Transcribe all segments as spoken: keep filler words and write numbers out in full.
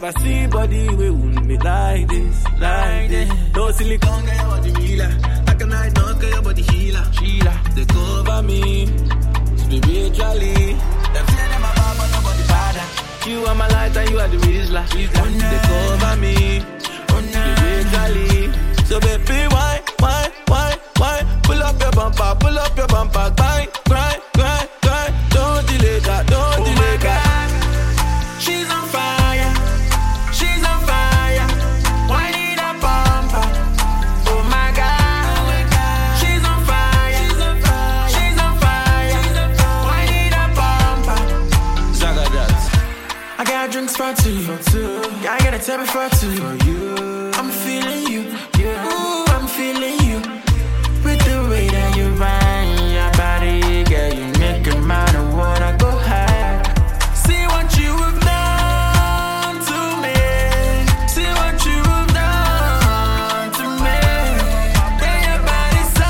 never see body we wouldn't be like this, like this. No silicone, get your body healer. Like a night, no, get your body healer. Sheila, they cover me spiritually. Them say them about, but nobody father. You are my light and you are the Rizla. They cover me spiritually. So baby, why, why, why, why? Pull up your bumper, pull up your bumper. Grind, grind, grind, grind. Don't delay that, don't oh delay that. She's on fire, she's on fire. Why need a bumper? Oh my God, she's on fire, she's on fire. Why need a bumper? Zaga that. I got drinks for two, I got a table for two. I'm feeling you, ooh, I'm feeling you. With the way that you ride your body, girl, you make a man of wanna go high. See what you have done to me. See what you have done to me. Yeah, your body's so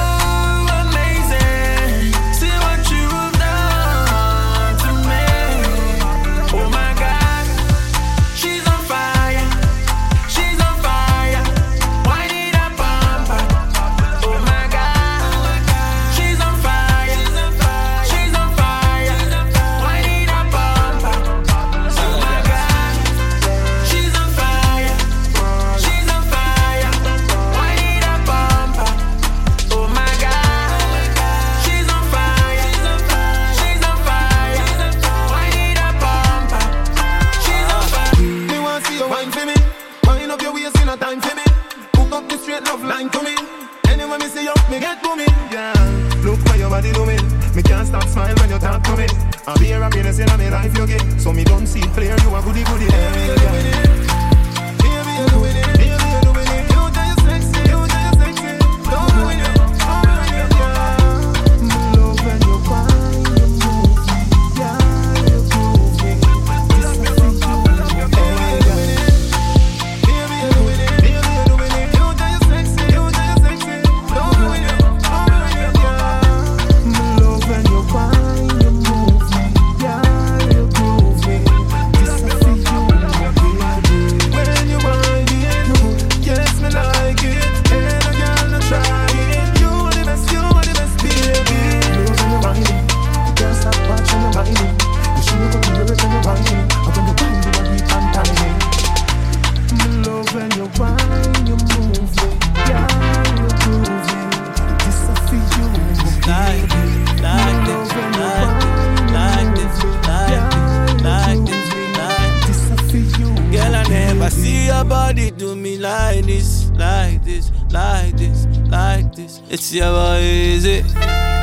amazing. See what you have done to me. Oh my God, she's on fire, she's on fire. Why need a bumper? Oh my God, she's on fire, she's on fire. Why need a bumper? Oh my God, she's on fire, she's on fire. Why need a bumper? Oh my God, she's on fire, she's on fire. Why need a bumper? She's on fire. Me want see you wine for me. Wind up your waist in a time for me. Hook up the straight love line to me. Anyway me see you, me get to me. Yeah, look what your body doing. Me can't stop smile when you talk to me. I'll be a happiness in my life you get. So me don't see clear, you a goody goody. Baby, you're doing it. Baby, you're doing it. Baby, you're doing it. You tell you sexy, you tell you sexy. Don't ruin it, don't ruin it, yeah. Me love when you find you move me. Yeah, you prove me. This is the thing you do. Baby, you're doing it. Baby, you're doing it. Baby, you're doing it. You tell you sexy, you tell you sexy. Don't ruin it, don't ruin it, yeah. Me love when you find you move me. Yeah, you prove me. This is the thing you do. When you wind it, yes, me like it. And a girl no try it. You are the best, you are the best, baby. Love when you wind it. You can't stop watching you wind it. You should go to the when you wind it. And when you wind it, you keep on timing. Me love when you wind, you move me. Yeah, you prove me. This is for you, Like this, like this, like this, like this, like this, like this. this is for you. Girl, I never see your body do me like this, like this, like this, like this. It's your boy, is it?